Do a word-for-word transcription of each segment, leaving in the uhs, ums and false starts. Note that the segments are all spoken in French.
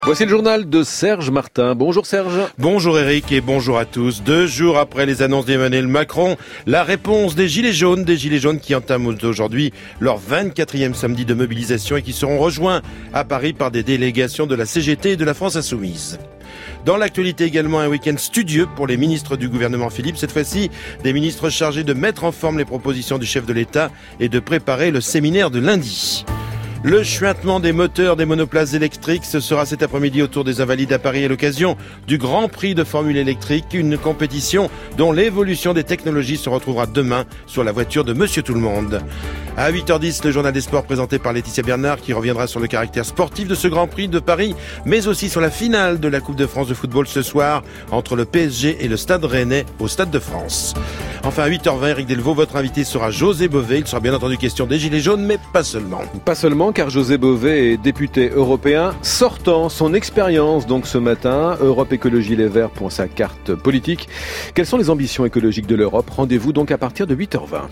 Voici le journal de Serge Martin. Bonjour Serge. Bonjour Eric et bonjour à tous. Deux jours après les annonces d'Emmanuel Macron, la réponse des Gilets jaunes, des Gilets jaunes qui entament aujourd'hui leur vingt-quatrième samedi de mobilisation et qui seront rejoints à Paris par des délégations de la C G T et de la France Insoumise. Dans l'actualité également, un week-end studieux pour les ministres du gouvernement Philippe. Cette fois-ci, des ministres chargés de mettre en forme les propositions du chef de l'État et de préparer le séminaire de lundi. Le chuintement des moteurs des monoplaces électriques, ce sera cet après-midi autour des Invalides à Paris à l'occasion du Grand Prix de Formule électrique, une compétition dont l'évolution des technologies se retrouvera demain sur la voiture de Monsieur Tout-le-Monde. À huit heures dix, le journal des sports présenté par Laetitia Bernard qui reviendra sur le caractère sportif de ce Grand Prix de Paris, mais aussi sur la finale de la Coupe de France de football ce soir entre le P S G et le Stade Rennais au Stade de France. Enfin, à huit heures vingt, Eric Delvaux, votre invité sera José Bové. Il sera bien entendu question des Gilets jaunes, mais pas seulement. Pas seulement, car José Bové est député européen sortant son expérience. Donc ce matin, Europe Écologie Les Verts pour sa carte politique. Quelles sont les ambitions écologiques de l'Europe? Rendez-vous donc à partir de huit heures vingt.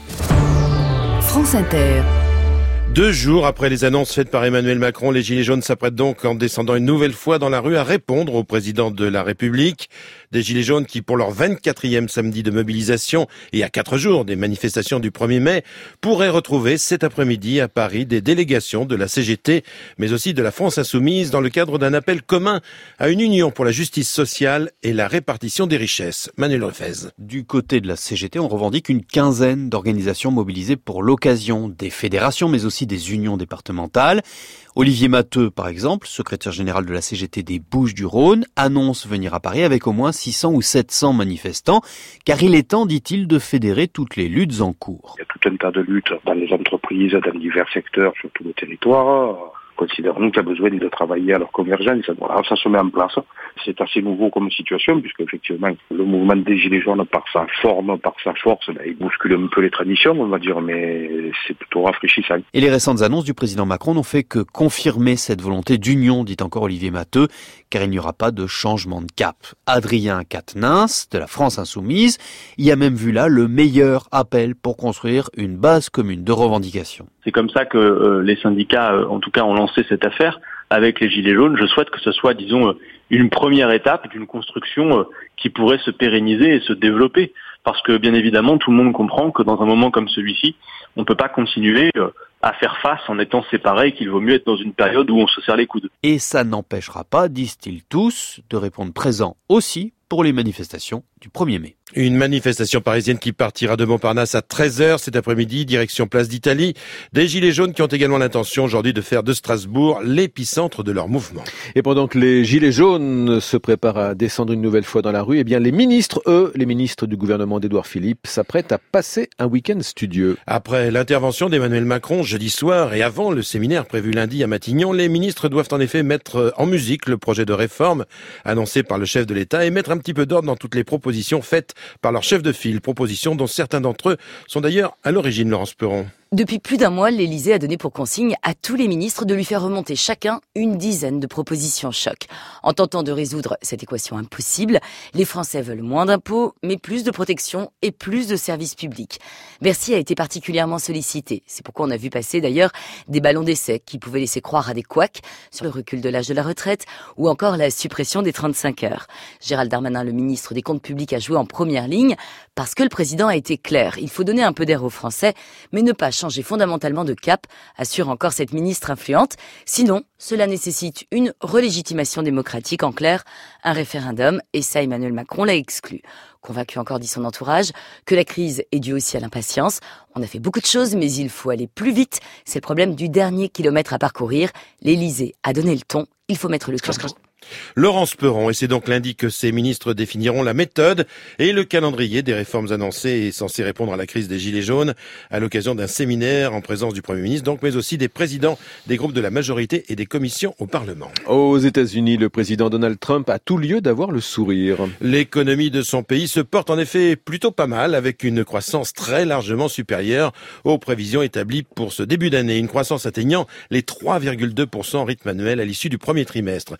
France Inter. Deux jours après les annonces faites par Emmanuel Macron, les Gilets jaunes s'apprêtent donc, en descendant une nouvelle fois dans la rue, à répondre au président de la République. Des Gilets jaunes qui, pour leur vingt-quatrième samedi de mobilisation et à quatre jours des manifestations du premier mai, pourraient retrouver cet après-midi à Paris des délégations de la C G T, mais aussi de la France Insoumise, dans le cadre d'un appel commun à une union pour la justice sociale et la répartition des richesses. Manuel Lefebvre. Du côté de la C G T, on revendique une quinzaine d'organisations mobilisées pour l'occasion, des fédérations, mais aussi des unions départementales. Olivier Matteux, par exemple, secrétaire général de la C G T des Bouches-du-Rhône, annonce venir à Paris avec au moins six cents ou sept cents manifestants, car il est temps, dit-il, de fédérer toutes les luttes en cours. Il y a tout un tas de luttes dans les entreprises, dans divers secteurs, sur tout le territoire. Considérons qu'il y a besoin de travailler à leur convergence. Voilà, ça se met en place. C'est assez nouveau comme situation, puisque effectivement, le mouvement des Gilets jaunes, par sa forme, par sa force, ben, il bouscule un peu les traditions, on va dire, mais c'est plutôt rafraîchissant. Et les récentes annonces du président Macron n'ont fait que confirmer cette volonté d'union, dit encore Olivier Matteux, car il n'y aura pas de changement de cap. Adrien Quatennens, de la France Insoumise, y a même vu là le meilleur appel pour construire une base commune de revendication. C'est comme ça que euh, les syndicats, euh, en tout cas, ont lancé cette affaire avec les Gilets jaunes. Je souhaite que ce soit, disons, euh, une première étape d'une construction euh, qui pourrait se pérenniser et se développer. Parce que, bien évidemment, tout le monde comprend que dans un moment comme celui-ci, on ne peut pas continuer euh, à faire face en étant séparés et qu'il vaut mieux être dans une période où on se serre les coudes. Et ça n'empêchera pas, disent-ils tous, de répondre présent aussi pour les manifestations du premier mai. Une manifestation parisienne qui partira de Montparnasse à treize heures cet après-midi, direction Place d'Italie. Des Gilets jaunes qui ont également l'intention aujourd'hui de faire de Strasbourg l'épicentre de leur mouvement. Et pendant que les Gilets jaunes se préparent à descendre une nouvelle fois dans la rue, eh bien les ministres, eux, les ministres du gouvernement d'Édouard Philippe, s'apprêtent à passer un week-end studieux. Après l'intervention d'Emmanuel Macron jeudi soir et avant le séminaire prévu lundi à Matignon, les ministres doivent en effet mettre en musique le projet de réforme annoncé par le chef de l'État et mettre un petit peu d'ordre dans toutes les propositions faites par leur chef de file, propositions dont certains d'entre eux sont d'ailleurs à l'origine, Laurence Perron. Depuis plus d'un mois, l'Élysée a donné pour consigne à tous les ministres de lui faire remonter chacun une dizaine de propositions choc. En tentant de résoudre cette équation impossible, les Français veulent moins d'impôts, mais plus de protection et plus de services publics. Bercy a été particulièrement sollicité. C'est pourquoi on a vu passer d'ailleurs des ballons d'essai qui pouvaient laisser croire à des couacs sur le recul de l'âge de la retraite ou encore la suppression des trente-cinq heures. Gérald Darmanin, le ministre des Comptes publics, a joué en première ligne parce que le président a été clair. Il faut donner un peu d'air aux Français, mais ne pas changer fondamentalement de cap, assure encore cette ministre influente. Sinon, cela nécessite une relégitimation démocratique, en clair, un référendum, et ça, Emmanuel Macron l'a exclu. Convaincu encore, dit son entourage, que la crise est due aussi à l'impatience. On a fait beaucoup de choses, mais il faut aller plus vite. C'est le problème du dernier kilomètre à parcourir. L'Élysée a donné le ton, il faut mettre le turbo. Laurence Perron, et c'est donc lundi que ces ministres définiront la méthode et le calendrier des réformes annoncées et censées répondre à la crise des Gilets jaunes à l'occasion d'un séminaire en présence du Premier ministre, donc, mais aussi des présidents des groupes de la majorité et des commissions au Parlement. Aux États-Unis, le président Donald Trump a tout lieu d'avoir le sourire. L'économie de son pays se porte en effet plutôt pas mal, avec une croissance très largement supérieure aux prévisions établies pour ce début d'année. Une croissance atteignant les trois virgule deux pour cent en rythme annuel à l'issue du premier trimestre. Un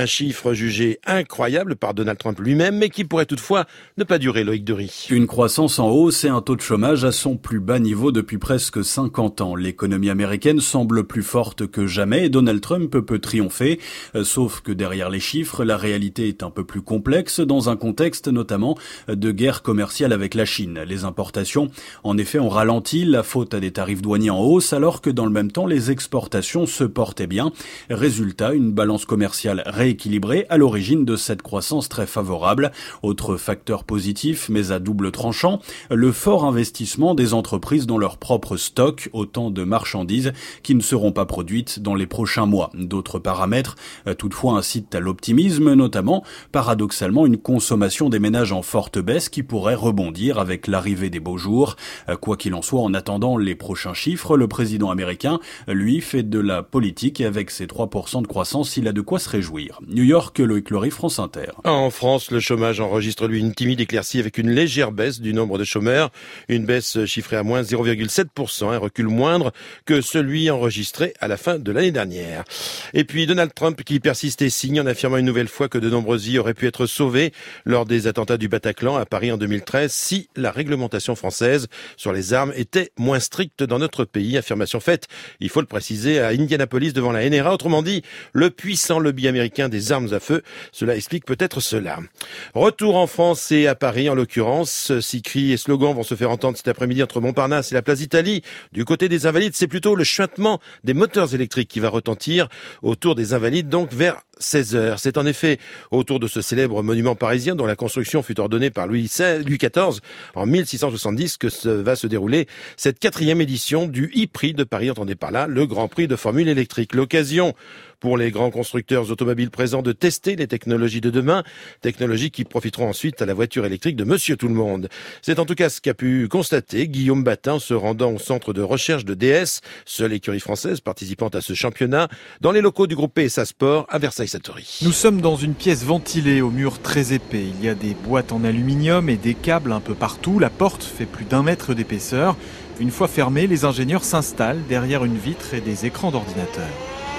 chiffre jugé incroyable par Donald Trump lui-même, mais qui pourrait toutefois ne pas durer, Loïc Dury. Une croissance en hausse et un taux de chômage à son plus bas niveau depuis presque cinquante ans. L'économie américaine semble plus forte que jamais et Donald Trump peut triompher. Sauf que derrière les chiffres, la réalité est un peu plus complexe dans un contexte notamment de guerre commerciale avec la Chine. Les importations, en effet, ont ralenti, la faute à des tarifs douaniers en hausse, alors que dans le même temps, les exportations se portaient bien. Résultat, une balance commerciale rééquilibrée à l'origine de cette croissance très favorable. Autre facteur positif, mais à double tranchant, le fort investissement des entreprises dans leur propre stock, autant de marchandises qui ne seront pas produites dans les prochains mois. D'autres paramètres, toutefois, incitent à l'optimisme, notamment, paradoxalement, une consommation des ménages en forte baisse qui pourrait rebondir avec l'arrivée des beaux jours. Quoi qu'il en soit, en attendant les prochains chiffres, le président américain, lui, fait de la politique et avec ses trois pour cent de croissance, il a de quoi se réjouir. New York, Loïc Lory, France Inter. En France, le chômage enregistre lui une timide éclaircie avec une légère baisse du nombre de chômeurs. Une baisse chiffrée à moins zéro virgule sept pour cent, un recul moindre que celui enregistré à la fin de l'année dernière. Et puis Donald Trump qui persiste et signe en affirmant une nouvelle fois que de nombreuses vies auraient pu être sauvées lors des attentats du Bataclan à Paris en deux mille treize si la réglementation française sur les armes était moins stricte dans notre pays. Affirmation faite, il faut le préciser, à Indianapolis devant la N R A. Autrement dit, le puissant lobby américain des armes à feu. Cela explique peut-être cela. Retour en France et à Paris en l'occurrence. Six cris et slogans vont se faire entendre cet après-midi entre Montparnasse et la place d'Italie. Du côté des Invalides, c'est plutôt le chuintement des moteurs électriques qui va retentir autour des Invalides, donc vers seize heures. C'est en effet autour de ce célèbre monument parisien dont la construction fut ordonnée par Louis quatorze en mille six cent soixante-dix que se, va se dérouler cette quatrième édition du e-Prix de Paris. Entendez par là le Grand Prix de Formule électrique. L'occasion pour les grands constructeurs automobiles présents de tester les technologies de demain, technologies qui profiteront ensuite à la voiture électrique de Monsieur Tout-le-Monde. C'est en tout cas ce qu'a pu constater Guillaume Batin se rendant au centre de recherche de D S, seule écurie française participant à ce championnat, dans les locaux du groupe P S A Sport à Versailles-Satory. Nous sommes dans une pièce ventilée aux murs très épais. Il y a des boîtes en aluminium et des câbles un peu partout. La porte fait plus d'un mètre d'épaisseur. Une fois fermée, les ingénieurs s'installent derrière une vitre et des écrans d'ordinateur.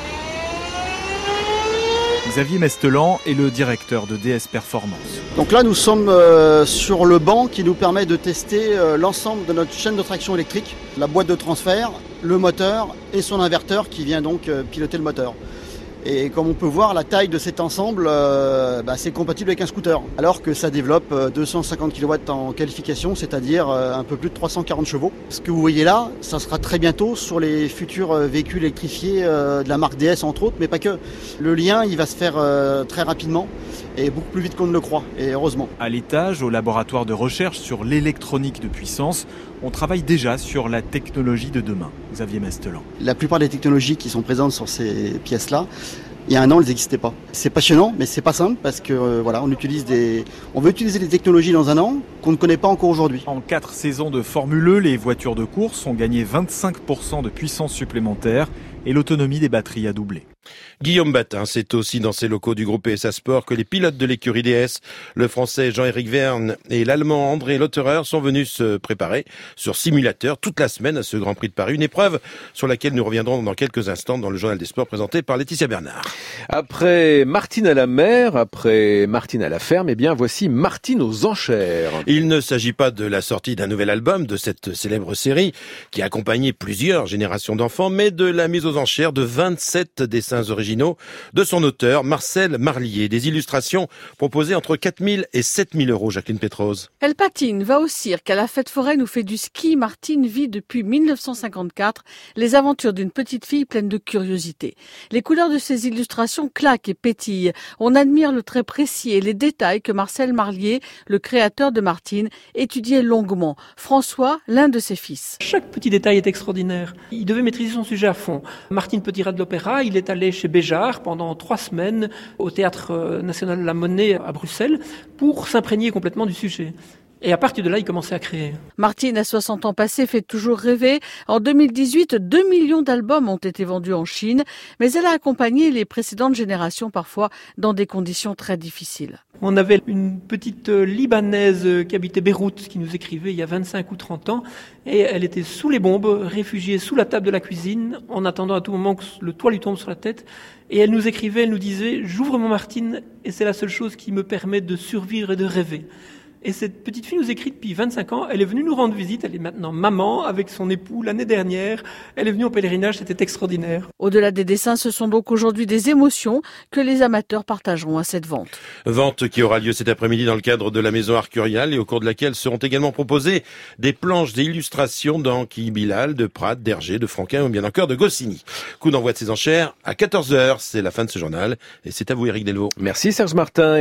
Xavier Mestelan est le directeur de D S Performance. Donc là, nous sommes euh, sur le banc qui nous permet de tester euh, l'ensemble de notre chaîne de traction électrique, la boîte de transfert, le moteur et son inverteur qui vient donc euh, piloter le moteur. Et comme on peut voir, la taille de cet ensemble, euh, bah, c'est compatible avec un scooter. Alors que ça développe euh, deux cent cinquante kilowatts en qualification, c'est-à-dire euh, un peu plus de trois cent quarante chevaux. Ce que vous voyez là, ça sera très bientôt sur les futurs euh, véhicules électrifiés euh, de la marque D S entre autres, mais pas que. Le lien, il va se faire euh, très rapidement et beaucoup plus vite qu'on ne le croit, et heureusement. À l'étage, au laboratoire de recherche sur l'électronique de puissance, on travaille déjà sur la technologie de demain. Xavier Mestelan. La plupart des technologies qui sont présentes sur ces pièces-là, il y a un an, elles n'existaient pas. C'est passionnant, mais c'est pas simple parce que euh, voilà, on utilise des, on veut utiliser des technologies dans un an qu'on ne connaît pas encore aujourd'hui. En quatre saisons de Formule E, les voitures de course ont gagné vingt-cinq pour cent de puissance supplémentaire et l'autonomie des batteries a doublé. Guillaume Batin, c'est aussi dans ces locaux du groupe P S A Sport que les pilotes de l'écurie D S, le français Jean-Éric Verne et l'allemand André Lotterer sont venus se préparer sur simulateur toute la semaine à ce Grand Prix de Paris. Une épreuve sur laquelle nous reviendrons dans quelques instants dans le Journal des Sports présenté par Laetitia Bernard. Après Martine à la mer, après Martine à la ferme, eh bien voici Martine aux enchères. Il ne s'agit pas de la sortie d'un nouvel album de cette célèbre série qui a accompagné plusieurs générations d'enfants, mais de la mise aux enchères de vingt-sept dessins originaux de son auteur, Marcel Marlier. Des illustrations proposées entre quatre mille et sept mille euros, Jacqueline Pétrose. Elle patine, va au cirque, à la fête foraine ou fait du ski. Martine vit depuis mille neuf cent cinquante-quatre les aventures d'une petite fille pleine de curiosité. Les couleurs de ses illustrations claquent et pétillent. On admire le trait précis et les détails que Marcel Marlier, le créateur de Martine, étudiait longuement. François, l'un de ses fils. Chaque petit détail est extraordinaire. Il devait maîtriser son sujet à fond. Martine Petit-Rat de l'Opéra, il est allé chez Béjart pendant trois semaines au Théâtre national de la Monnaie à Bruxelles pour s'imprégner complètement du sujet. Et à partir de là, il commençait à créer. Martine, à soixante ans passés, fait toujours rêver. En deux mille dix-huit, deux millions d'albums ont été vendus en Chine, mais elle a accompagné les précédentes générations parfois dans des conditions très difficiles. On avait une petite Libanaise qui habitait Beyrouth, qui nous écrivait il y a vingt-cinq ou trente ans, et elle était sous les bombes, réfugiée sous la table de la cuisine, en attendant à tout moment que le toit lui tombe sur la tête. Et elle nous écrivait, elle nous disait « J'ouvre mon Martine et c'est la seule chose qui me permet de survivre et de rêver ». Et cette petite fille nous écrit depuis vingt-cinq ans, elle est venue nous rendre visite, elle est maintenant maman avec son époux l'année dernière, elle est venue au pèlerinage, c'était extraordinaire. Au-delà des dessins, ce sont donc aujourd'hui des émotions que les amateurs partageront à cette vente. Vente qui aura lieu cet après-midi dans le cadre de la maison Arcurial et au cours de laquelle seront également proposées des planches d'illustrations d'Anki Bilal, de Prat, d'Hergé, de Franquin ou bien encore de Goscinny. Coup d'envoi de ces enchères à quatorze heures, c'est la fin de ce journal et c'est à vous Éric Delvaux. Merci Serge Martin.